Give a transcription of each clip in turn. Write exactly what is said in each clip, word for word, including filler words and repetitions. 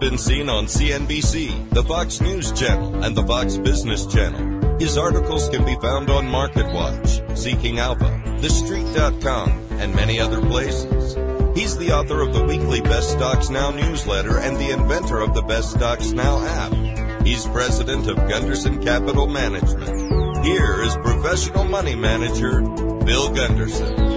been seen on C N B C, the Fox News Channel, and the Fox Business Channel. His articles can be found on MarketWatch, Seeking Alpha, The Street dot com, and many other places. He's the author of the weekly Best Stocks Now newsletter and the inventor of the Best Stocks Now app. He's president of Gunderson Capital Management. Here is professional money manager, Bill Gunderson.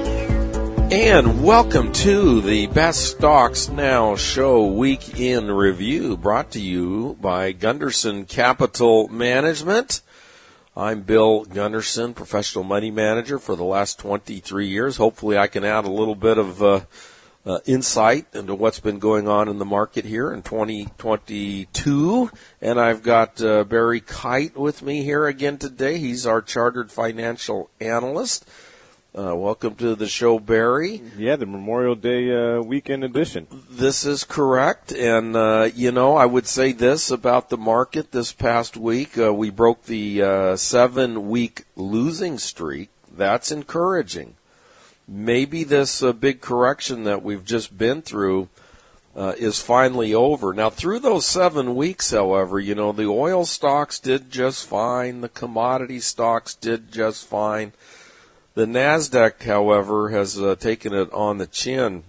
And welcome to the Best Stocks Now Show Week in Review, brought to you by Gunderson Capital Management. I'm Bill Gunderson, professional money manager for the last twenty-three years. Hopefully I can add a little bit of uh, uh, insight into what's been going on in the market here in twenty twenty-two. And I've got uh, Barry Kite with me here again today. He's our chartered financial analyst. Uh, welcome to the show, Barry. Yeah, the Memorial Day uh, weekend edition. This is correct. And, uh, you know, I would say this about the market this past week. Uh, we broke the uh, seven-week losing streak. That's encouraging. Maybe this uh, big correction that we've just been through uh, is finally over. Now, through those seven weeks, however, you know, the oil stocks did just fine. The commodity stocks did just fine. The NASDAQ, however, has uh, taken it on the chin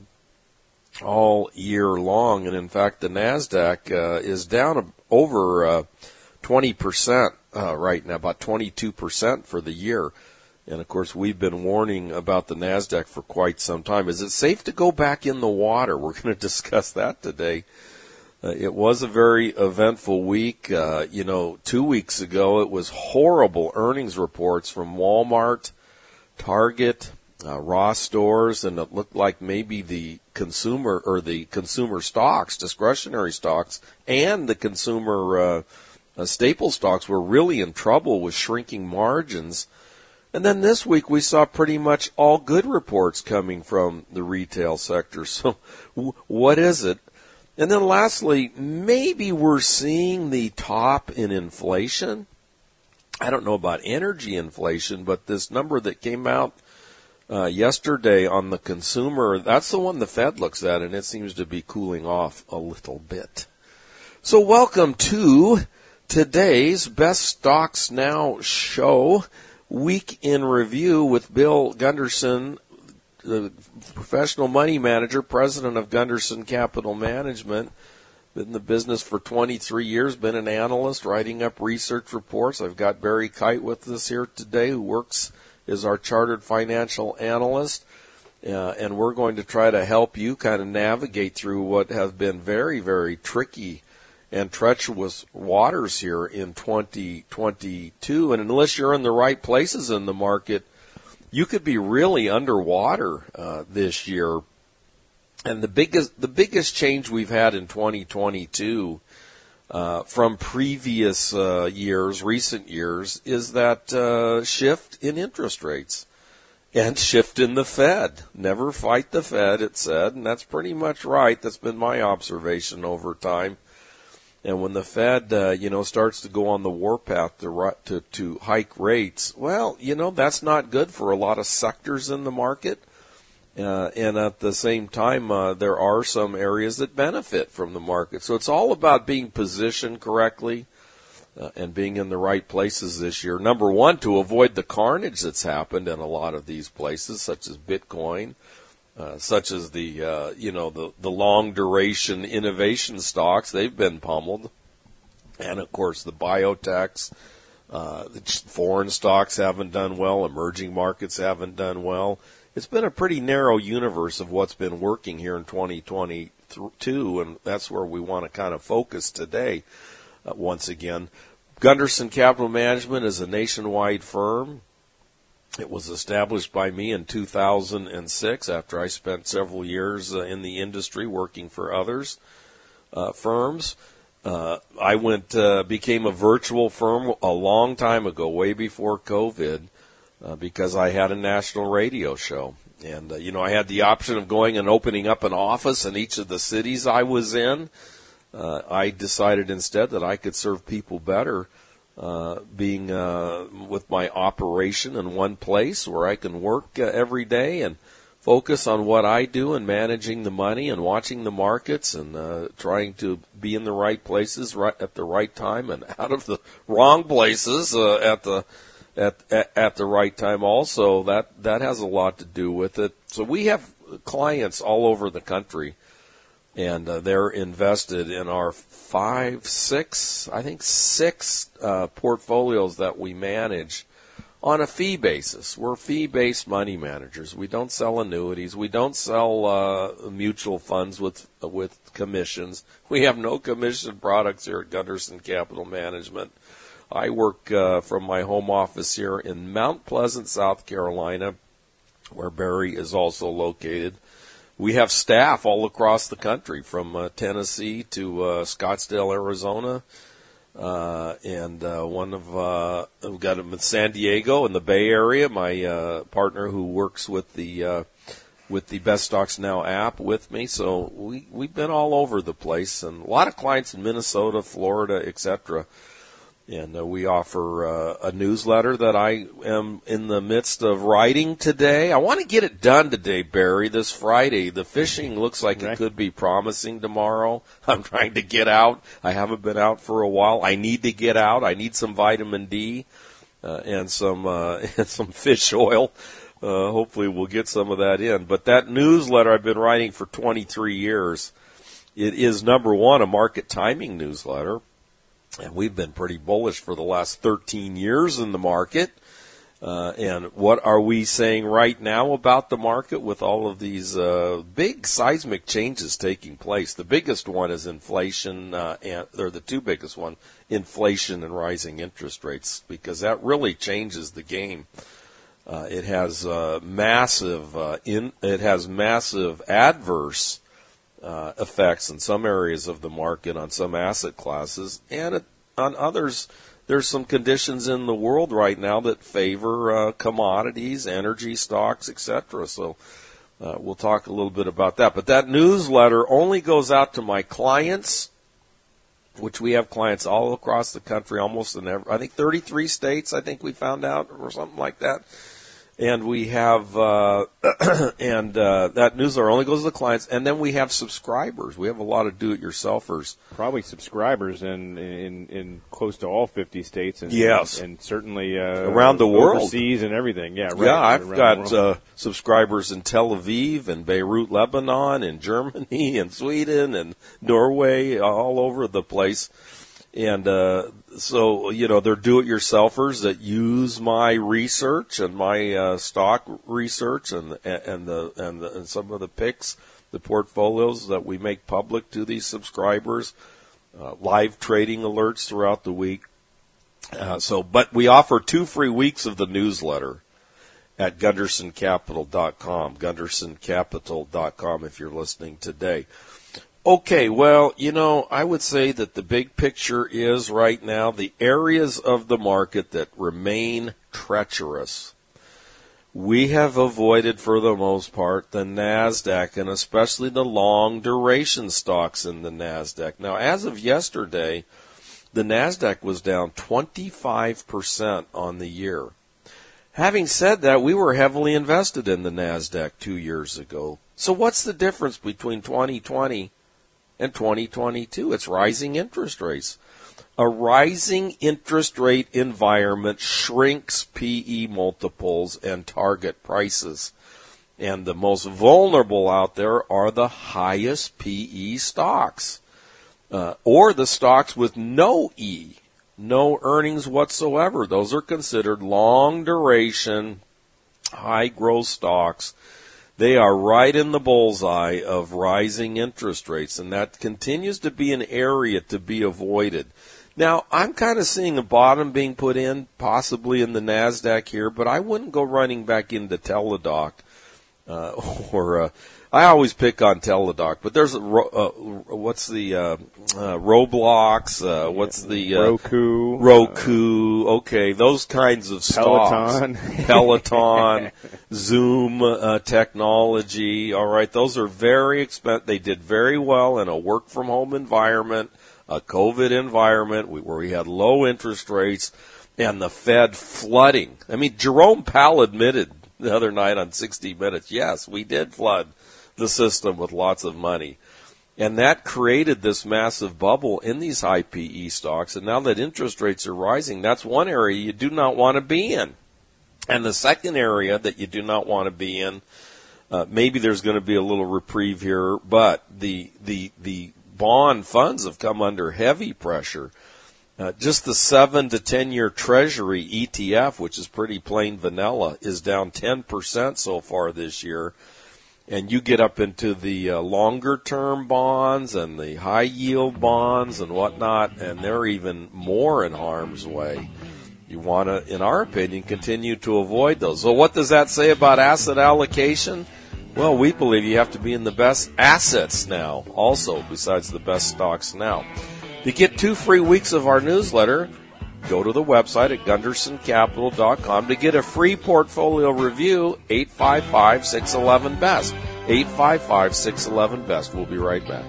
all year long, and in fact, the NASDAQ uh, is down over uh, twenty percent uh, right now, about twenty-two percent for the year. And of course, we've been warning about the NASDAQ for quite some time. Is it safe to go back in the water? We're going to discuss that today. Uh, it was a very eventful week. Uh, you know, two weeks ago, it was horrible earnings reports from Walmart, Target, uh, Ross stores, and it looked like maybe the consumer or the consumer stocks, discretionary stocks, and the consumer uh, uh, staple stocks were really in trouble with shrinking margins. And then this week we saw pretty much all good reports coming from the retail sector. So w- what is it? And then lastly, maybe we're seeing the top in inflation. I don't know about energy inflation, but this number that came out uh, yesterday on the consumer, that's the one the Fed looks at, and it seems to be cooling off a little bit. So welcome to today's Best Stocks Now show, Week in Review with Bill Gunderson, the professional money manager, president of Gunderson Capital Management. Been in the business for twenty-three years, been an analyst, writing up research reports. I've got Barry Kite with us here today, who works as our chartered financial analyst. Uh, and we're going to try to help you kind of navigate through what have been very, very tricky and treacherous waters here in twenty twenty-two. And unless you're in the right places in the market, you could be really underwater uh, this year. And the biggest the biggest change we've had in twenty twenty-two uh, from previous uh, years, recent years, is that uh, shift in interest rates and shift in the Fed. Never fight the Fed, it said, and that's pretty much right. That's been my observation over time. And when the Fed, uh, you know, starts to go on the warpath to, to to hike rates, well, you know, that's not good for a lot of sectors in the market. Uh, and at the same time, uh, there are some areas that benefit from the market. So it's all about being positioned correctly uh, and being in the right places this year. Number one, to avoid the carnage that's happened in a lot of these places, such as Bitcoin, uh, such as the, uh, you know, the, the long duration innovation stocks. They've been pummeled. And, of course, the biotechs, uh, the foreign stocks haven't done well. Emerging markets haven't done well. It's been a pretty narrow universe of what's been working here in twenty twenty-two, and that's where we want to kind of focus today uh, once again. Gunderson Capital Management is a nationwide firm. It was established by me in two thousand six after I spent several years uh, in the industry working for others uh, firms. Uh, I went uh, became a virtual firm a long time ago, way before COVID. Uh, because I had a national radio show. And, uh, you know, I had the option of going and opening up an office in each of the cities I was in. Uh, I decided instead that I could serve people better uh, being uh, with my operation in one place where I can work uh, every day and focus on what I do and managing the money and watching the markets and uh, trying to be in the right places right at the right time and out of the wrong places uh, at the at, at at the right time also. That that has a lot to do with it. So we have clients all over the country, and uh, they're invested in our five, six, I think six uh, portfolios that we manage on a fee basis. We're fee-based money managers. We don't sell annuities. We don't sell uh, mutual funds with with commissions. We have no commission products here at Gunderson Capital Management. I work uh, from my home office here in Mount Pleasant, South Carolina, where Barry is also located. We have staff all across the country, from uh, Tennessee to uh, Scottsdale, Arizona. Uh, and uh, one of uh, we've got him in San Diego in the Bay Area. My uh, partner who works with the uh, with the Best Stocks Now app with me. So we we've been all over the place, and a lot of clients in Minnesota, Florida, et cetera. And uh, we offer uh, a newsletter that I am in the midst of writing today. I want to get it done today, Barry, this Friday. The fishing looks like okay. It could be promising tomorrow. I'm trying to get out. I haven't been out for a while. I need to get out. I need some vitamin D uh, and some uh, and some fish oil. Uh, hopefully we'll get some of that in. But that newsletter I've been writing for twenty-three years, it is, number one, a market timing newsletter. And we've been pretty bullish for the last thirteen years in the market. Uh, and what are we saying right now about the market with all of these uh, big seismic changes taking place? The biggest one is inflation, uh, and they're the two biggest ones, inflation and rising interest rates, because that really changes the game. Uh, it has uh, massive, uh, in, it has massive adverse Uh, effects in some areas of the market on some asset classes, and it, on others, there's some conditions in the world right now that favor uh, commodities, energy stocks, et cetera. So uh, we'll talk a little bit about that. But that newsletter only goes out to my clients, which we have clients all across the country, almost in every, I think thirty-three states, I think we found out, or something like that. And we have, uh, and uh, that newsletter only goes to the clients. And then we have subscribers. We have a lot of do-it-yourselfers. Probably subscribers in in, in close to all fifty states. And, yes. And, and certainly uh, around the world. Overseas and everything. Yeah, right. Yeah, I've got uh, subscribers in Tel Aviv and Beirut, Lebanon, and Germany and Sweden and Norway, all over the place. And uh, so, you know, they're do-it-yourselfers that use my research and my uh, stock research and and the and, the, and some of the picks, the portfolios that we make public to these subscribers, uh, live trading alerts throughout the week. Uh, so, but we offer two free weeks of the newsletter at Gunderson Capital dot com, Gunderson Capital dot com if you're listening today. Okay, well, you know, I would say that the big picture is right now the areas of the market that remain treacherous. We have avoided, for the most part, the NASDAQ, and especially the long duration stocks in the NASDAQ. Now, as of yesterday, the NASDAQ was down twenty-five percent on the year. Having said that, we were heavily invested in the NASDAQ two years ago. So what's the difference between twenty twenty and twenty twenty-two? It's rising interest rates. A rising interest rate environment shrinks P E multiples and target prices. And the most vulnerable out there are the highest P E stocks, uh, or the stocks with no E, no earnings whatsoever. Those are considered long duration, high growth stocks. They are right in the bullseye of rising interest rates, and that continues to be an area to be avoided. Now, I'm kind of seeing a bottom being put in, possibly in the NASDAQ here, but I wouldn't go running back into Teladoc. Uh, or uh, I always pick on Teladoc, but there's a, uh, what's the uh, uh, Roblox? Uh, what's the uh, Roku? Roku. Okay, those kinds of stocks. Peloton. Peloton, Zoom uh, technology. All right, those are very expensive. They did very well in a work-from-home environment, a COVID environment where we had low interest rates, and the Fed flooding. I mean, Jerome Powell admitted the other night on sixty minutes. Yes, we did flood the system with lots of money. And that created this massive bubble in these high P E stocks. And now that interest rates are rising, that's one area you do not want to be in. And the second area that you do not want to be in, uh, maybe there's going to be a little reprieve here, but the the the bond funds have come under heavy pressure. Uh, just the seven to ten year Treasury E T F, which is pretty plain vanilla, is down ten percent so far this year. And you get up into the uh, longer-term bonds and the high-yield bonds and whatnot, and they're even more in harm's way. You want to, in our opinion, continue to avoid those. So what does that say about asset allocation? Well, we believe you have to be in the best assets now, also, besides the best stocks now. To get two free weeks of our newsletter, go to the website at gunderson capital dot com to get a free portfolio review, eight five five, six one one, B E S T, eight five five, six one one, B E S T. We'll be right back.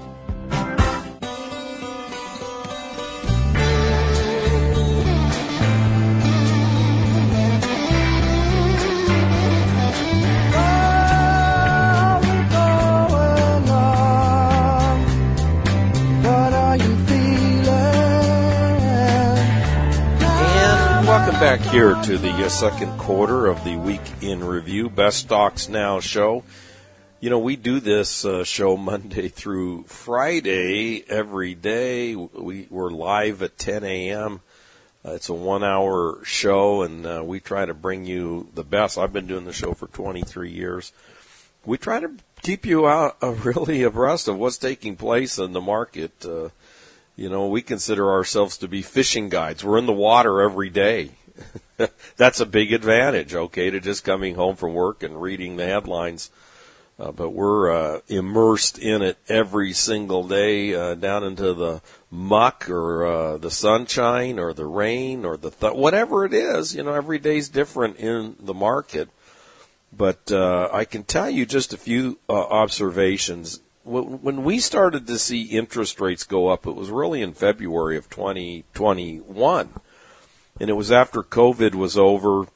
Back here to the uh, second quarter of the Week in Review, Best Stocks Now show. You know, we do this uh, show Monday through Friday every day. We, we're live at ten a.m. Uh, it's a one-hour show, and uh, we try to bring you the best. I've been doing the show for twenty-three years. We try to keep you out uh, really abreast of what's taking place in the market. Uh, you know, we consider ourselves to be fishing guides. We're in the water every day. That's a big advantage, okay, to just coming home from work and reading the headlines. Uh, but we're uh, immersed in it every single day, uh, down into the muck or uh, the sunshine or the rain or the th- whatever it is. You know, every day's different in the market. But uh, I can tell you just a few uh, observations. When we started to see interest rates go up, it was really in February of twenty twenty-one. And it was after COVID was over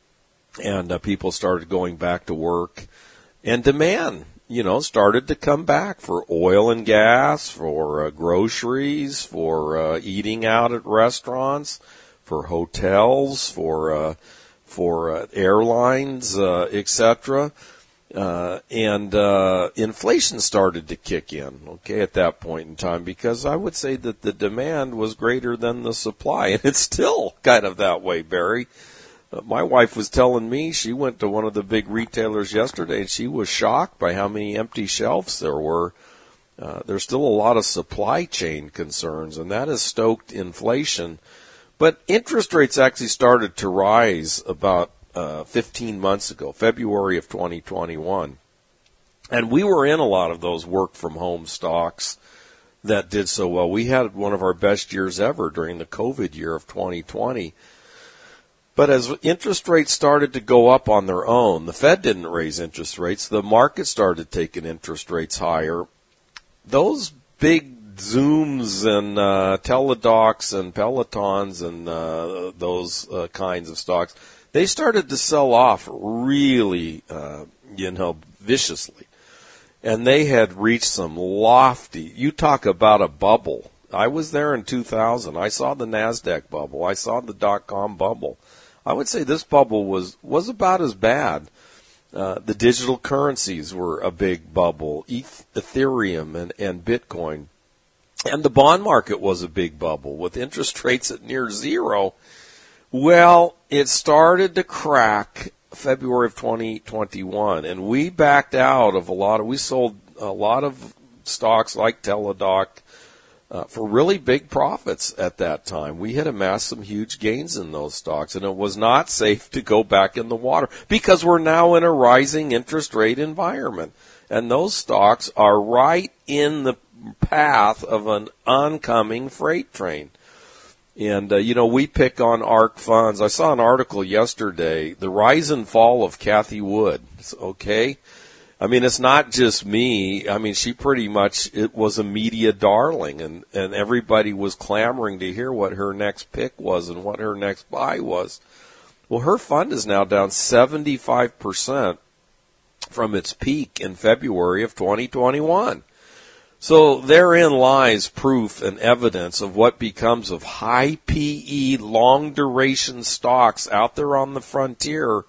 and uh, people started going back to work. And demand, you know, started to come back for oil and gas, for uh, groceries, for uh, eating out at restaurants, for hotels, for uh, for uh, airlines, uh, et cetera. Uh, and uh, inflation started to kick in, okay, at that point in time, because I would say that the demand was greater than the supply, and it's still kind of that way, Barry. Uh, my wife was telling me she went to one of the big retailers yesterday, and she was shocked by how many empty shelves there were. Uh, there's still a lot of supply chain concerns, and that has stoked inflation. But interest rates actually started to rise about Uh, fifteen months ago, February of twenty twenty-one. And we were in a lot of those work-from-home stocks that did so well. We had one of our best years ever during the COVID year of twenty twenty. But as interest rates started to go up on their own, the Fed didn't raise interest rates, the market started taking interest rates higher. Those big Zooms and uh, Teladocs and Pelotons and uh, those uh, kinds of stocks, they started to sell off really, uh, you know, viciously. And they had reached some lofty, you talk about a bubble. I was there in two thousand. I saw the NASDAQ bubble. I saw the dot-com bubble. I would say this bubble was, was about as bad. Uh, the digital currencies were a big bubble, Ethereum and, and Bitcoin. And the bond market was a big bubble with interest rates at near zero. Well, it started to crack February of twenty twenty-one, and we backed out of a lot of, we sold a lot of stocks like Teladoc uh, for really big profits at that time. We had amassed some huge gains in those stocks, and it was not safe to go back in the water because we're now in a rising interest rate environment. And those stocks are right in the path of an oncoming freight train. And, uh, you know, we pick on ARK funds. I saw an article yesterday, The Rise and Fall of Cathie Wood. Okay? I mean, it's not just me. I mean, she pretty much, it was a media darling, and, and everybody was clamoring to hear what her next pick was and what her next buy was. Well, her fund is now down seventy-five percent from its peak in February of twenty twenty-one. So therein lies proof and evidence of what becomes of high P E, long-duration stocks out there on the frontier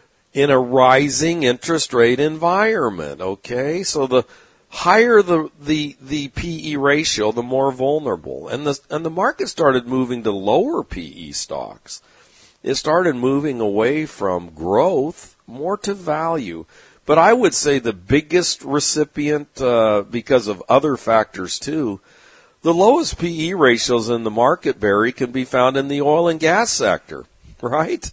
in a rising interest rate environment, okay? So the higher the, the, the P E ratio, the more vulnerable. And the, and the market started moving to lower P E stocks. It started moving away from growth more to value. But I would say the biggest recipient, uh, because of other factors too, the lowest P E ratios in the market, Barry, can be found in the oil and gas sector, right?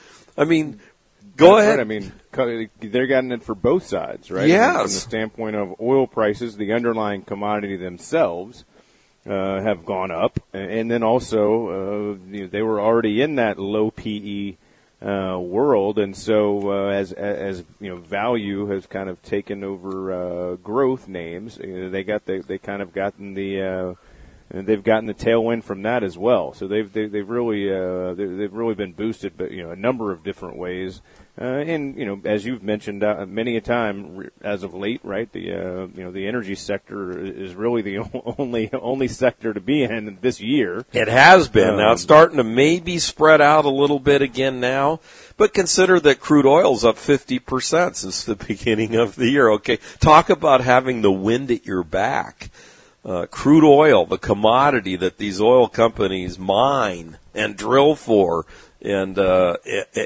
I mean, go That's ahead. Right. I mean, they're getting it for both sides, right? Yes. From the standpoint of oil prices, the underlying commodity themselves uh, have gone up, and then also uh, you know, they were already in that low P E Uh, world, and so uh, as as you know, value has kind of taken over uh, growth names. You know, they got the, they kind of gotten the uh, they've gotten the tailwind from that as well. So they've they, they've really uh, they've really been boosted, but you know, a number of different ways. Uh, and you know, as you've mentioned uh, many a time as of late, right? The uh, you know the energy sector is really the only only sector to be in this year. It has been. Um, now it's starting to maybe spread out a little bit again now, but consider that crude oil's up fifty percent since the beginning of the year. Okay, talk about having the wind at your back. Uh, crude oil, the commodity that these oil companies mine and drill for, and uh,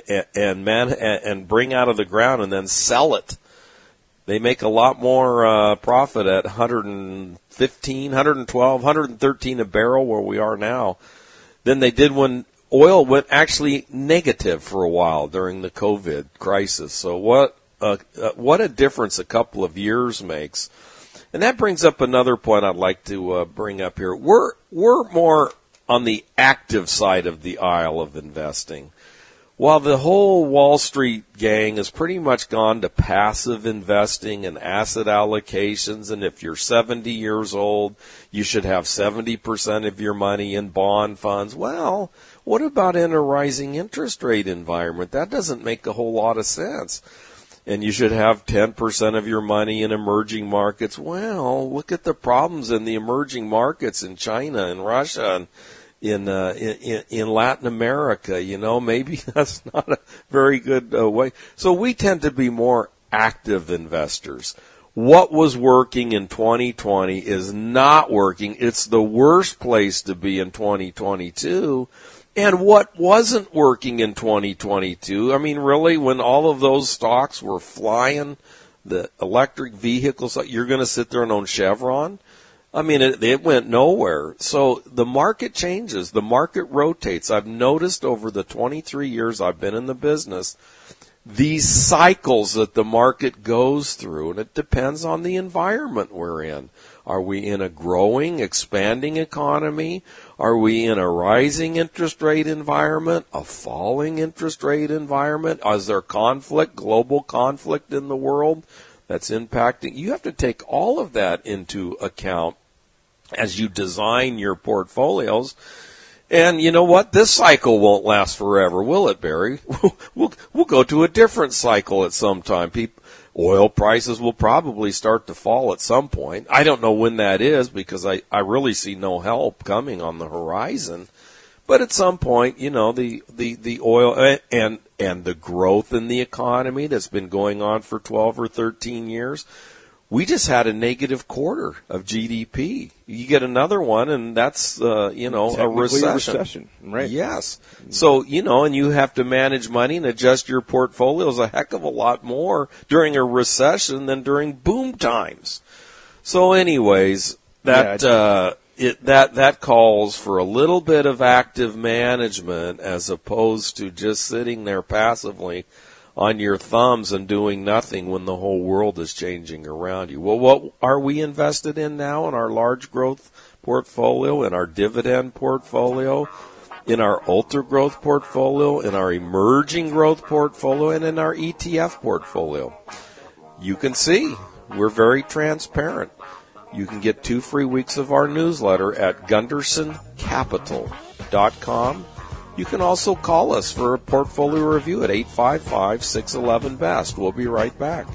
and man and bring out of the ground and then sell it. They make a lot more uh, profit at one fifteen, one twelve, one thirteen a barrel where we are now than they did when oil went actually negative for a while during the COVID crisis. So what a, uh, what a difference a couple of years makes. And that brings up another point I'd like to uh, bring up here. We're we're more on the active side of the aisle of investing. While the whole Wall Street gang has pretty much gone to passive investing and asset allocations, and if you're seventy years old, you should have seventy percent of your money in bond funds. Well, what about in a rising interest rate environment? That doesn't make a whole lot of sense. And you should have ten percent of your money in emerging markets. Well, look at the problems in the emerging markets in China and Russia and in uh, in, in Latin America. You know, maybe that's not a very good uh, way. So we tend to be more active investors. What was working in twenty twenty is not working. It's the worst place to be in twenty twenty-two. And what wasn't working in twenty twenty-two, I mean, really, when all of those stocks were flying, the electric vehicles, you're going to sit there and own Chevron? I mean, it, it went nowhere. So the market changes. The market rotates. I've noticed over the twenty-three years I've been in the business, these cycles that the market goes through, and it depends on the environment we're in. Are we in a growing, expanding economy? Are we in a rising interest rate environment? A falling interest rate environment? Is there conflict, global conflict in the world that's impacting? You have to take all of that into account as you design your portfolios. And you know what? This cycle won't last forever, will it, Barry? We'll, we'll go to a different cycle at some time. People, oil prices will probably start to fall at some point. I don't know when that is because I, I really see no help coming on the horizon. But at some point, you know, the, the, the oil and, and the growth in the economy that's been going on for twelve or thirteen years, we just had a negative quarter of G D P. You get another one, and that's, uh, you know, a recession. a recession. Right. Yes. So, you know, and you have to manage money and adjust your portfolios a heck of a lot more during a recession than during boom times. So anyways, that, yeah, uh, it, that, that calls for a little bit of active management as opposed to just sitting there passively on your thumbs and doing nothing when the whole world is changing around you. Well, what are we invested in now in our large growth portfolio, in our dividend portfolio, in our ultra growth portfolio, in our emerging growth portfolio, and in our E T F portfolio? You can see we're very transparent. You can get two free weeks of our newsletter at gunderson capital dot com. You can also call us for a portfolio review at eight five five, six one one, B E S T. We'll be right back.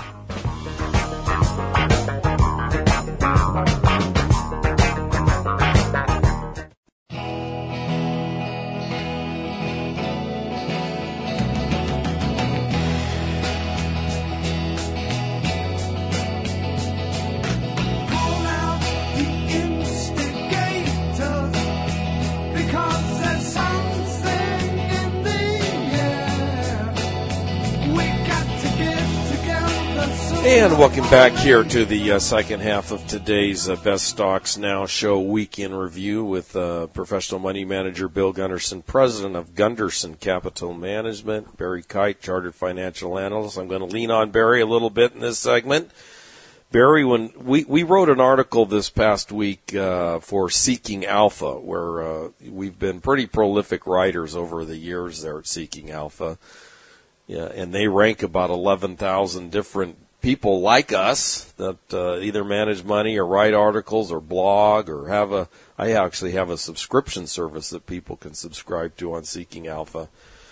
And welcome back here to the uh, second half of today's uh, Best Stocks Now show weekend review with uh, professional money manager Bill Gunderson, president of Gunderson Capital Management, Barry Kite, chartered financial analyst. I'm going to lean on Barry a little bit in this segment. Barry, when we, we wrote an article this past week uh, for Seeking Alpha, where uh, we've been pretty prolific writers over the years there at Seeking Alpha, yeah, and they rank about eleven thousand different people like us that uh, either manage money or write articles or blog or have a, I actually have a subscription service that people can subscribe to on Seeking Alpha.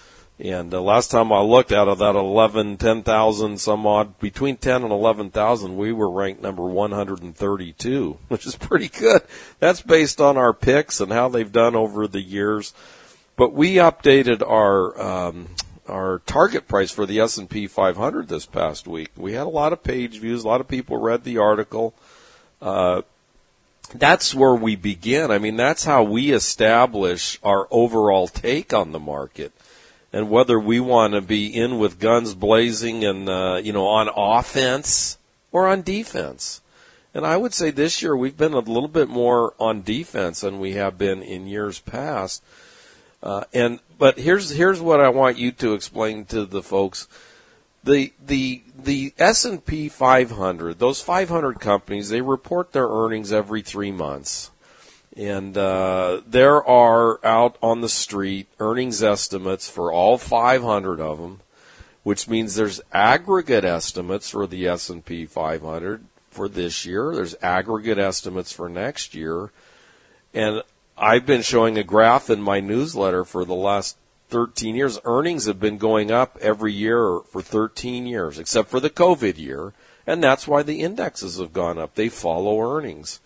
And uh, last time I looked, out of that eleven, ten thousand, some odd, between ten and eleven thousand, we were ranked number one hundred thirty-two, which is pretty good. That's based on our picks and how they've done over the years. But we updated our um, our target price for the S and P five hundred this past week. We had a lot of page views. A lot of people read the article. Uh, that's where we begin. I mean, that's how we establish our overall take on the market and whether we want to be in with guns blazing and, uh, you know, on offense or on defense. And I would say this year we've been a little bit more on defense than we have been in years past. Uh, and but here's here's what I want you to explain to the folks. The the the S and P five hundred, those five hundred companies, they report their earnings every three months. And uh, there are out on the street earnings estimates for all five hundred of them, which means there's aggregate estimates for the S and P five hundred for this year. There's aggregate estimates for next year. And I've been showing a graph in my newsletter for the last thirteen years. Earnings have been going up every year for thirteen years, except for the COVID year, and that's why the indexes have gone up. They follow earnings.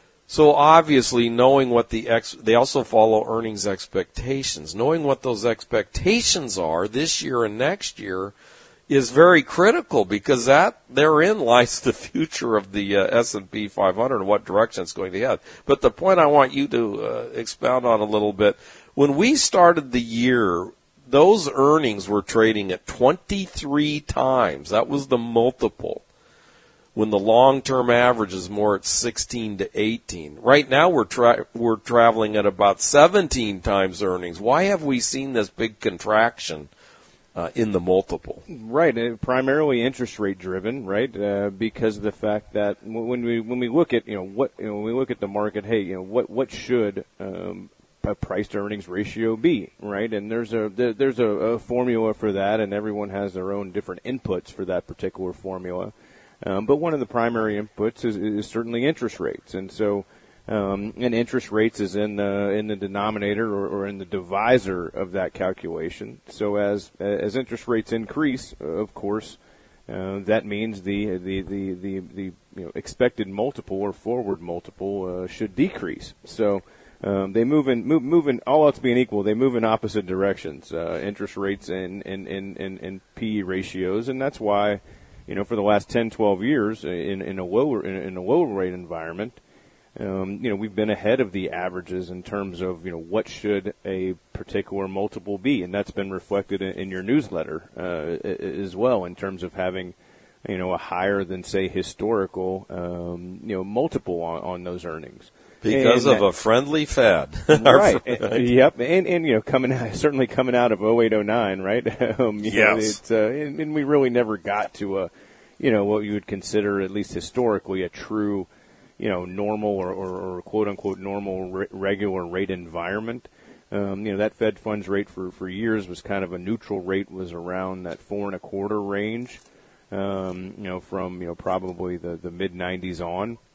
So obviously, knowing what the ex, they also follow earnings expectations. Knowing what those expectations are this year and next year is very critical, because that therein lies the future of the uh, S and P five hundred and what direction it's going to head. But the point I want you to uh, expound on a little bit, when we started the year, those earnings were trading at twenty-three times. That was the multiple, when the long-term average is more at sixteen to eighteen. Right now we're tra- we're traveling at about seventeen times earnings. Why have we seen this big contraction Uh, in the multiple? Right, uh, primarily interest rate driven, right? Uh, because of the fact that when we when we look at you know what you know, when we look at the market, hey, you know what what should um, a price to earnings ratio be, right? And there's a there, there's a, a formula for that, and everyone has their own different inputs for that particular formula. Um, but one of the primary inputs is, is certainly interest rates, and so. Um, and interest rates is in the in the denominator or, or in the divisor of that calculation. So as as interest rates increase, of course, uh, that means the the the the, the you know, expected multiple or forward multiple uh, should decrease. So um, they move in move, move in all else being equal, they move in opposite directions. Uh, interest rates and and, and, and and P E ratios, and that's why, you know, for the last ten, twelve years in in a lower in, in a lower rate environment. Um, you know, we've been ahead of the averages in terms of, you know, what should a particular multiple be. And that's been reflected in, in your newsletter uh, as well, in terms of having, you know, a higher than, say, historical, um, you know, multiple on, on those earnings. Because and of that, a friendly Fed. Right. And, yep. And, and, you know, coming out, certainly coming out of oh eight oh nine, right? um, you yes. Know, it's, uh, and, and we really never got to a, you know, what you would consider, at least historically, a true, you know, normal or, or, or quote unquote normal re- regular rate environment. Um, you know, that Fed funds rate for, for years was kind of a neutral rate, was around that four and a quarter range. Um, you know, from, you know, probably the, the mid nineties on.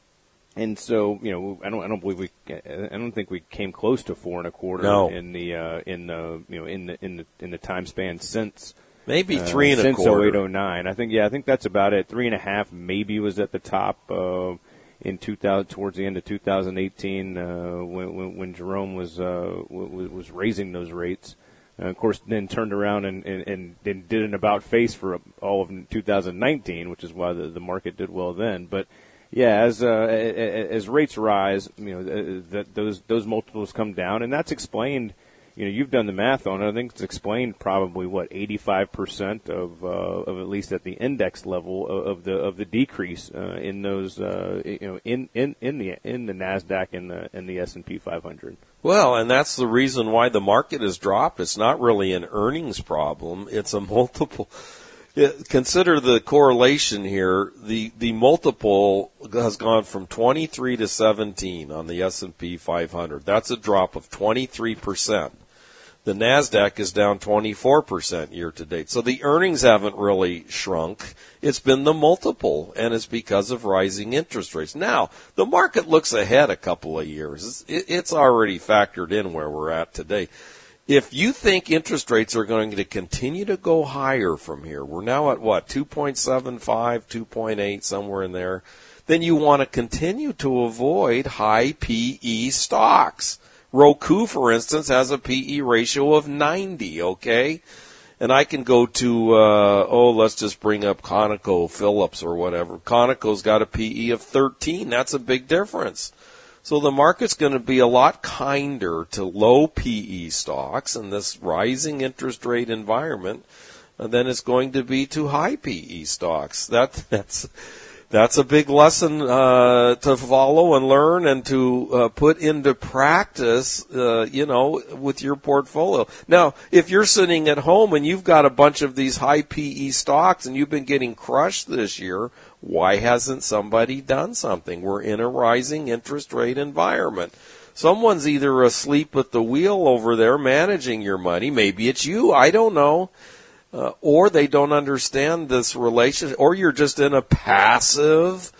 And so, you know, I don't, I don't believe we, I don't think we came close to four and a quarter no. in the, uh, in the, you know, in the, in the, in the time span since maybe three uh, and a since quarter. oh eight oh nine. I think, yeah, I think that's about it. Three and a half maybe was at the top, uh, in two thousand, towards the end of two thousand eighteen, uh, when, when, when Jerome was, uh, was, was raising those rates. Uh, of course, then turned around and, and, and, and did an about face for all of two thousand nineteen, which is why the, the market did well then. But, yeah, as uh, as rates rise, you know, that those those multiples come down, and that's explained. You know, you've done the math on it. I think it's explained probably what eighty-five percent of uh, of at least at the index level of, of the of the decrease uh, in those uh, you know in, in, in the in the NASDAQ and the and the S and P five hundred. Well, and that's the reason why the market has dropped. It's not really an earnings problem; it's a multiple. Consider the correlation here. The the multiple has gone from twenty-three to seventeen on the S and P five hundred. That's a drop of twenty-three percent. The NASDAQ is down twenty-four percent year to date. So the earnings haven't really shrunk. It's been the multiple, and it's because of rising interest rates. Now, the market looks ahead a couple of years. It's already factored in where we're at today. If you think interest rates are going to continue to go higher from here, we're now at what, two point seven five, two point eight, somewhere in there, then you want to continue to avoid high P E stocks. Roku, for instance, has a P E ratio of ninety, okay? And I can go to, uh, oh, let's just bring up ConocoPhillips or whatever. Conoco's got a P E of thirteen. That's a big difference. So the market's going to be a lot kinder to low P E stocks in this rising interest rate environment than it's going to be to high P E stocks. That, that's that's a big lesson uh, to follow and learn and to uh, put into practice, uh, you know, with your portfolio. Now, if you're sitting at home and you've got a bunch of these high P E stocks and you've been getting crushed this year, why hasn't somebody done something? We're in a rising interest rate environment. Someone's either asleep at the wheel over there managing your money. Maybe it's you. I don't know. Uh, or they don't understand this relationship. Or you're just in a passive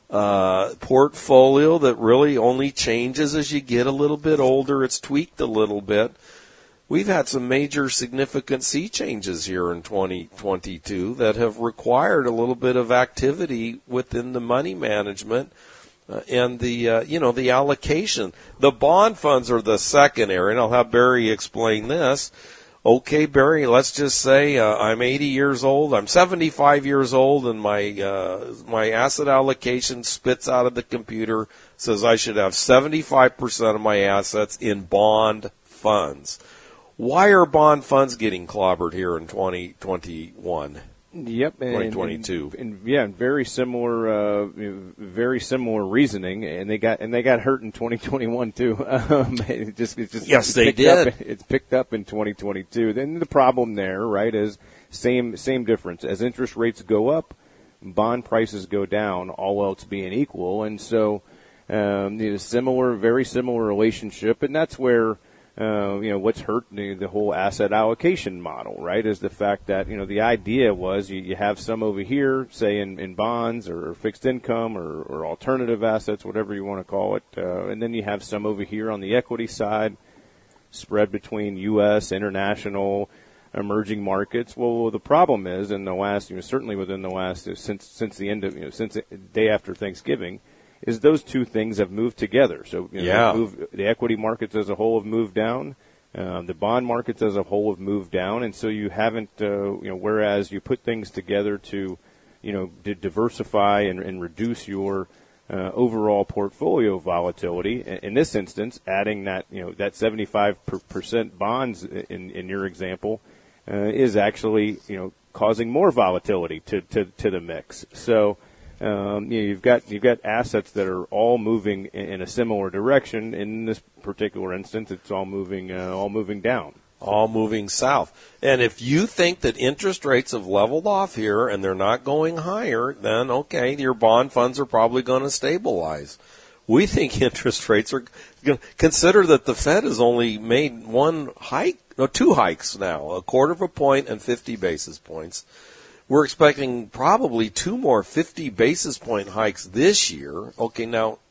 uh, portfolio that really only changes as you get a little bit older. It's tweaked a little bit. We've had some major significant sea changes here in twenty twenty-two that have required a little bit of activity within the money management uh, and the, uh, you know, the allocation. The bond funds are the second area, and I'll have Barry explain this. Okay, Barry, let's just say uh, I'm eighty years old, I'm seventy-five years old, and my uh, my asset allocation spits out of the computer, says I should have seventy-five percent of my assets in bond funds. Why are bond funds getting clobbered here in twenty twenty-one? Yep, and, twenty twenty-two. And, and yeah, very similar, uh, very similar reasoning, and they got and they got hurt in twenty twenty-one too. Um, it just, it just yes, they did. Up, it's picked up in twenty twenty-two. Then the problem there, right, is same same difference. As interest rates go up, bond prices go down. All else being equal, and so um, you know, similar, very similar relationship, and that's where. Uh, you know, what's hurt the, the whole asset allocation model, right, is the fact that, you know, the idea was you, you have some over here, say in, in bonds or fixed income or, or alternative assets, whatever you want to call it, uh, and then you have some over here on the equity side, spread between U S, international, emerging markets. Well, the problem is in the last, you know, certainly within the last, since since the end of, you know, since the day after Thanksgiving, is those two things have moved together. So you know, yeah. moved, the equity markets as a whole have moved down. Uh, the bond markets as a whole have moved down. And so you haven't, uh, you know, whereas you put things together to, you know, to diversify and, and reduce your uh, overall portfolio volatility. In this instance, adding that, you know, that seventy-five percent bonds in, in your example uh, is actually, you know, causing more volatility to, to, to the mix. So, Um, you know, you've got you've got assets that are all moving in, in a similar direction. In this particular instance, it's all moving uh, all moving down, all moving south. And if you think that interest rates have leveled off here and they're not going higher, then okay, your bond funds are probably going to stabilize. We think interest rates are going to consider that the Fed has only made one hike, no, two hikes now, a quarter of a point and fifty basis points. We're expecting probably two more fifty basis point hikes this year. Okay, now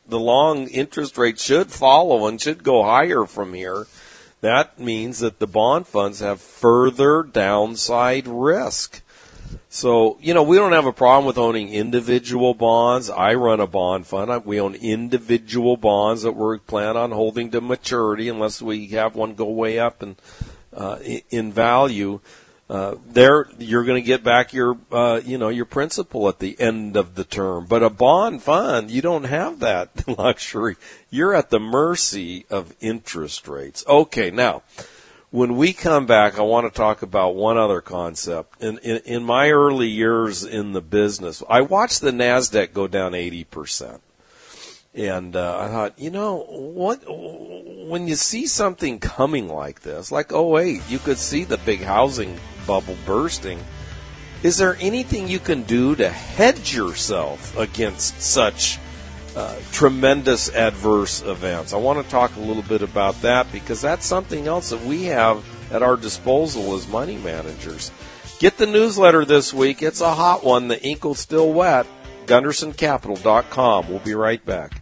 the long interest rate should follow and should go higher from here. That means that the bond funds have further downside risk. So, you know, we don't have a problem with owning individual bonds. I run a bond fund. We own individual bonds that we plan on holding to maturity unless we have one go way up in, uh, in value. Uh, there, you're going to get back your, uh, you know, your principal at the end of the term. But a bond fund, you don't have that luxury. You're at the mercy of interest rates. Okay, now, when we come back, I want to talk about one other concept. In, in, in my early years in the business, I watched the NASDAQ go down eighty percent. And uh, I thought, you know, what? When you see something coming like this, like oh eight, you could see the big housing bubble bursting. Is there anything you can do to hedge yourself against such uh, tremendous adverse events? I want to talk a little bit about that because that's something else that we have at our disposal as money managers. Get the newsletter this week. It's a hot one. The ink will still wet. Gunderson Capital dot com. We'll be right back.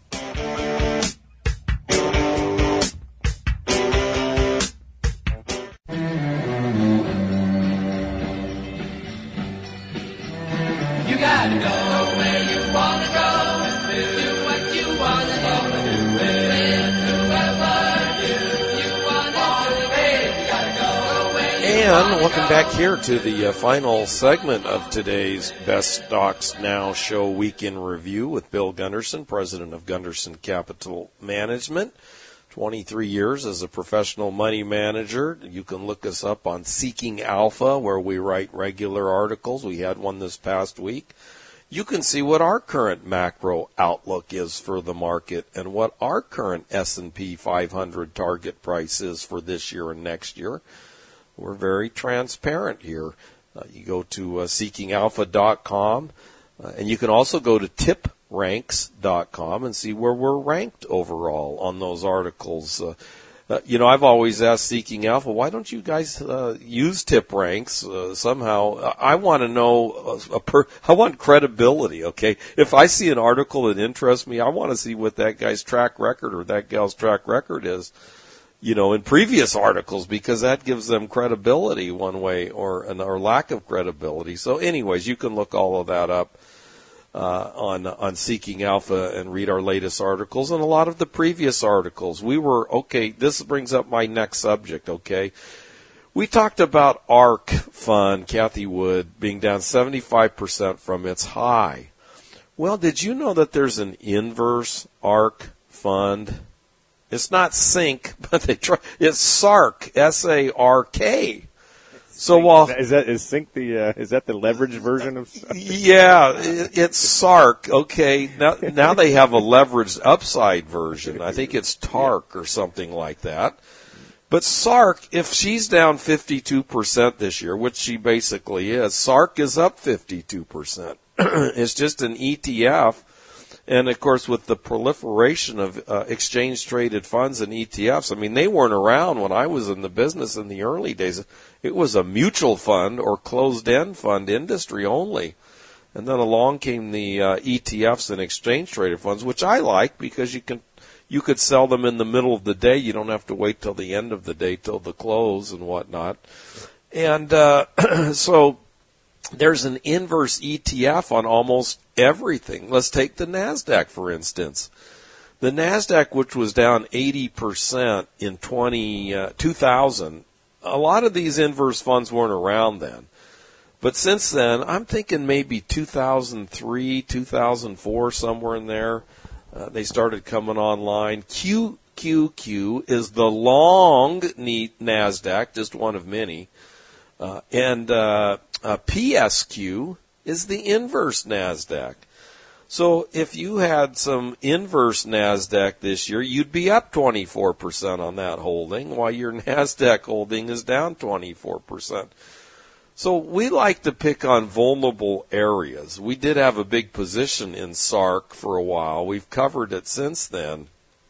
You gotta go where you wanna go and do what you wanna do. Live whoever you, you wanna do. You gotta go where you And welcome back here to the uh, final segment of today's Best Stocks Now Show Week in Review with Bill Gunderson, president of Gunderson Capital Management. twenty-three years as a professional money manager. You can look us up on Seeking Alpha, where we write regular articles. We had one this past week. You can see what our current macro outlook is for the market and what our current S and P five hundred target price is for this year and next year. We're very transparent here. Uh, you go to uh, seeking alpha dot com, uh, and you can also go to tip ranks dot com and see where we're ranked overall on those articles. Uh, uh, you know, I've always asked Seeking Alpha, why don't you guys uh, use TipRanks uh, somehow? I want to know, a, a per, I want credibility, okay? If I see an article that interests me, I want to see what that guy's track record or that gal's track record is, you know, in previous articles, because that gives them credibility one way or, or lack of credibility. So anyways, you can look all of that up. Uh, on on Seeking Alpha and read our latest articles and a lot of the previous articles. We were, okay, this brings up my next subject, okay. We talked about ARK Fund, Cathie Wood, being down seventy-five percent from its high. Well, did you know that there's an inverse ARK Fund? It's not SYNC, but they try, it's SARK, S A R K. So while is that is Sync the uh, is that the leverage version of? Yeah, it, it's SARK. Okay, now now they have a leveraged upside version. I think it's TARK or something like that. But SARK, if she's down fifty-two percent this year, which she basically is, SARK is up fifty-two percent. It's just an E T F. And, of course, with the proliferation of uh, exchange-traded funds and E T Fs, I mean, they weren't around when I was in the business in the early days. It was a mutual fund or closed-end fund industry only. And then along came the uh, E T Fs and exchange-traded funds, which I like because you can you could sell them in the middle of the day. You don't have to wait till the end of the day, till the close and whatnot. And uh, so there's an inverse E T F on almost everything. Let's take the NASDAQ, for instance. The NASDAQ, which was down eighty percent in twenty, uh, two thousand, a lot of these inverse funds weren't around then. But since then, I'm thinking maybe two thousand three, two thousand four, somewhere in there, uh, they started coming online. Q Q Q is the long NASDAQ, just one of many. Uh, and uh, uh, P S Q is the inverse NASDAQ. So if you had some inverse NASDAQ this year, you'd be up twenty-four percent on that holding, while your NASDAQ holding is down twenty-four percent. So we like to pick on vulnerable areas. We did have a big position in SARK for a while. We've covered it since then.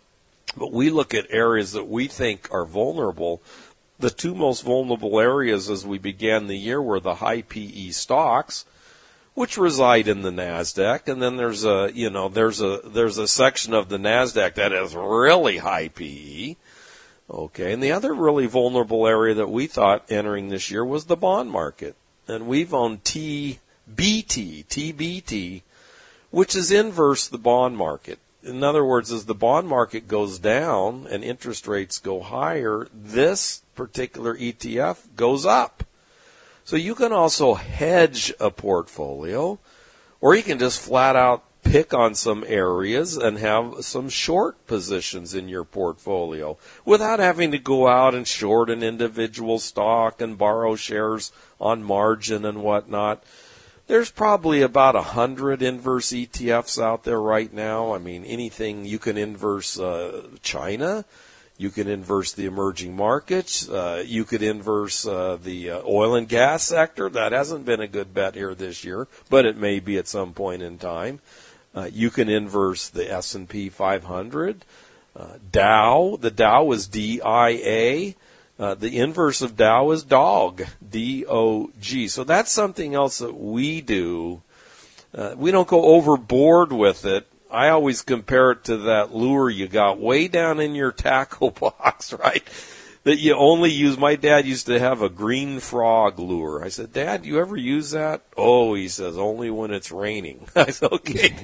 But we look at areas that we think are vulnerable. The two most vulnerable areas as we began the year were the high P E stocks, which reside in the NASDAQ, and then there's a, you know, there's a, there's a section of the NASDAQ that has really high P E. Okay, and the other really vulnerable area that we thought entering this year was the bond market. And we've owned T B T, T B T, which is inverse the bond market. In other words, as the bond market goes down and interest rates go higher, this particular E T F goes up. So you can also hedge a portfolio, or you can just flat out pick on some areas and have some short positions in your portfolio without having to go out and short an individual stock and borrow shares on margin and whatnot. There's probably about a hundred inverse E T Fs out there right now. I mean, anything you can inverse uh, China. You can inverse the emerging markets. Uh, you could inverse uh, the uh, oil and gas sector. That hasn't been a good bet here this year, but it may be at some point in time. Uh, you can inverse the S and P five hundred. Uh, Dow, the Dow is D I A. Uh, the inverse of Dow is dog, D O G. So that's something else that we do. Uh, we don't go overboard with it. I always compare it to that lure you got way down in your tackle box, right? That you only use. My dad used to have a green frog lure. I said, Dad, you ever use that? Oh, he says, only when it's raining. I said, okay.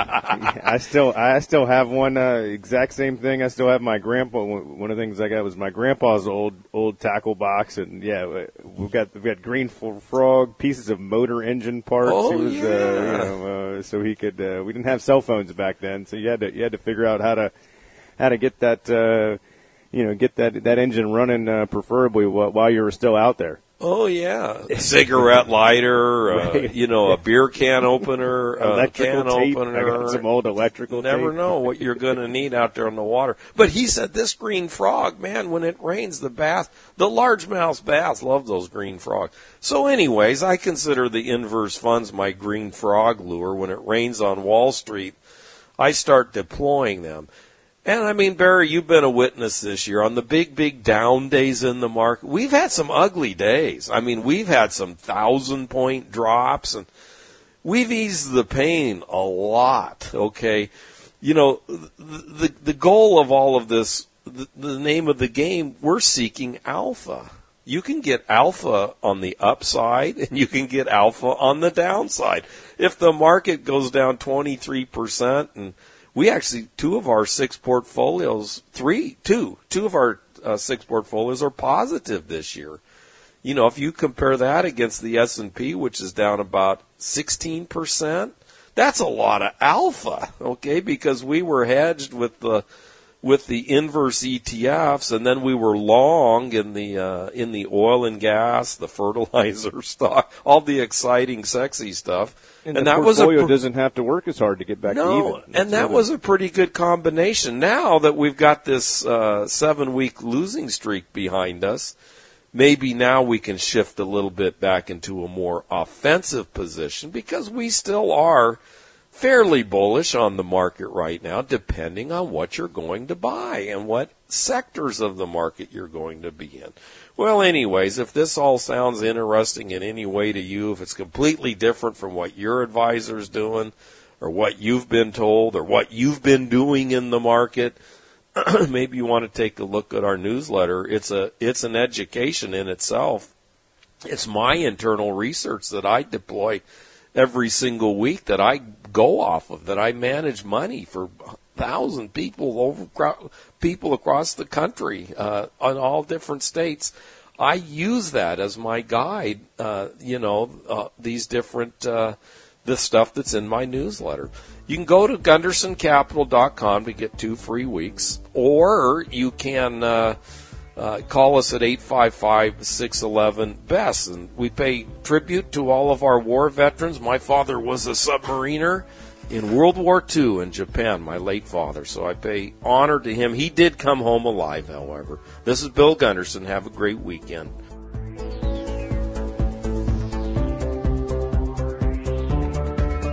I still, I still have one, uh, exact same thing. I still have my grandpa. One of the things I got was my grandpa's old, old tackle box. And yeah, we've got, we've got green frog, pieces of motor engine parts. Oh, he was, yeah. uh, you know, uh, so he could, uh, we didn't have cell phones back then. So you had to, you had to figure out how to, how to get that, uh, you know, get that that engine running, uh, preferably while, while you were still out there. Oh, yeah. A cigarette lighter, uh, Right. you know, a beer can opener, a Electrical can tape. opener. I got some old electrical Never tape. know what you're going to need out there on the water. But he said this green frog, man, when it rains, the bass, the largemouth bass love those green frogs. So anyways, I consider the inverse funds my green frog lure. When it rains on Wall Street, I start deploying them. And I mean, Barry, you've been a witness this year on the big, big down days in the market. We've had some ugly days. I mean, we've had some thousand point drops, and we've eased the pain a lot. Okay, you know, the the, the goal of all of this, the, the name of the game, we're seeking alpha. You can get alpha on the upside, and you can get alpha on the downside. If the market goes down twenty-three percent and we actually, two of our six portfolios, three, two, two of our uh, six portfolios are positive this year. You know, if you compare that against the S and P, which is down about sixteen percent, that's a lot of alpha, okay, because we were hedged with the with the inverse E T Fs, and then we were long in the uh, in the oil and gas, the fertilizer stock, all the exciting, sexy stuff. And, and the that was a portfolio pr- doesn't have to work as hard to get back no, to even. That's and that other. was a pretty good combination. Now that we've got this uh, seven-week losing streak behind us, maybe now we can shift a little bit back into a more offensive position because we still are fairly bullish on the market right now, depending on what you're going to buy and what sectors of the market you're going to be in. Well, anyways, if this all sounds interesting in any way to you, if it's completely different from what your advisor's doing or what you've been told or what you've been doing in the market, maybe you want to take a look at our newsletter. It's a it's an education in itself. It's my internal research that I deploy every single week, that I go off of, that I manage money for thousand people over people across the country, uh, on all different states. I use that as my guide, uh, you know, uh, these different, uh, the stuff that's in my newsletter. You can go to gunderson capital dot com to get two free weeks, or you can, uh, Uh, call us at eight five five, six one one, B E S S. And we pay tribute to all of our war veterans. My father was a submariner in World War Two in Japan, my late father. So I pay honor to him. He did come home alive, however. This is Bill Gunderson. Have a great weekend.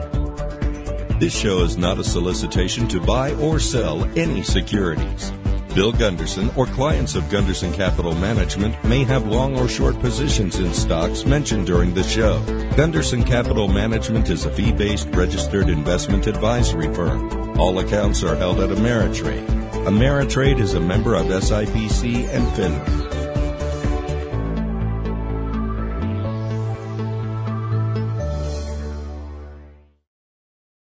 This show is not a solicitation to buy or sell any securities. Bill Gunderson or clients of Gunderson Capital Management may have long or short positions in stocks mentioned during the show. Gunderson Capital Management is a fee-based registered investment advisory firm. All accounts are held at Ameritrade. Ameritrade is a member of S I P C and FINRA.